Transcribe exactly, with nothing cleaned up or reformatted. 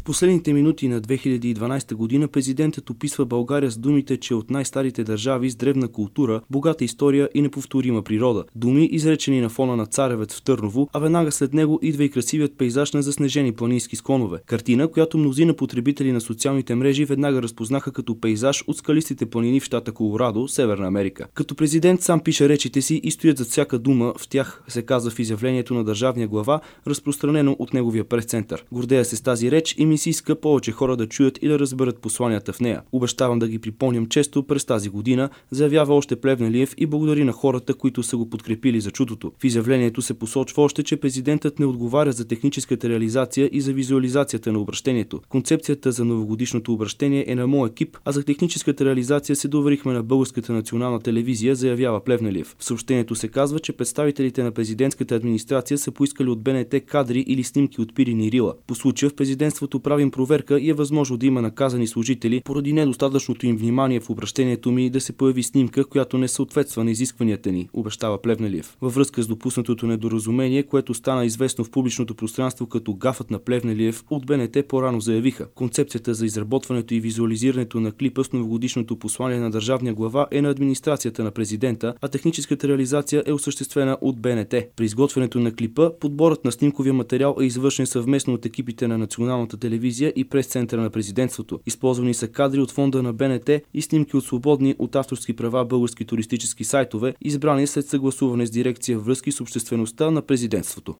последните минути на две хиляди и дванадесета година президентът описва България с думите, че от най-старите държави с древна култура, богата история и неповторима природа. Думи, изречени на фона на Царевец в Търново, а веднага след него идва и красивият пейзаж на заснежени планински склонове. Картина, която мнозина потребители на социалните мрежи веднага разпознаха като пейзаж от скалистите планини в щата Колорадо, Северна Америка. Като президент сам пише речите си и стоят зад всяка дума в тях, се казва в изявлението на държавния глава, разпространено от неговия прес-център. Гордея се с тази реч и ми се иска повече хора да чуят и да разберат посланията в нея. Обещавам да ги припомням често през тази година, заявява още Плевнелиев и благодари на хората, които са го подкрепили за чудото. В изявлението се посочва още, че президентът не отговаря за техническата реализация и за визуализацията на обръщението. Концепцията за новогодишното обръщение е на мой екип, а за техническата реализация се доверихме на Българската национална телевизия, заявява Плевнелиев. В съобщението се казва, че представителите на президентската администрация са поискали от Б Н Т кадри или снимки от пирин и рила. По случая в президентството правим проверка и е възможно да има наказани служители поради недостатъчното им внимание в обръщението ми да се появи снимка, която не съответства на изискванията ни, обещава Плевнелиев. Във връзка с допуснатото недоразумение, което стана известно в публичното пространство като гафът на Плевнелиев, от Б Н Т по-рано заявиха: концепцията за изработването и визуализирането на клипа с новогодишното послание на държавния глава е на администрацията на президента, а техническата реализация е осъществена от Б Н Т. При изготвянето на клипа, подборът на снимковия материал е извършен съвместно от екипите на Националната телевизия и прес-центъра на президентството. Използвани са кадри от фонда на Б Н Т и снимки от свободни от авторски права български туристически сайтове, избрани след съгласуване с дирекция връзки с обществеността на президентството.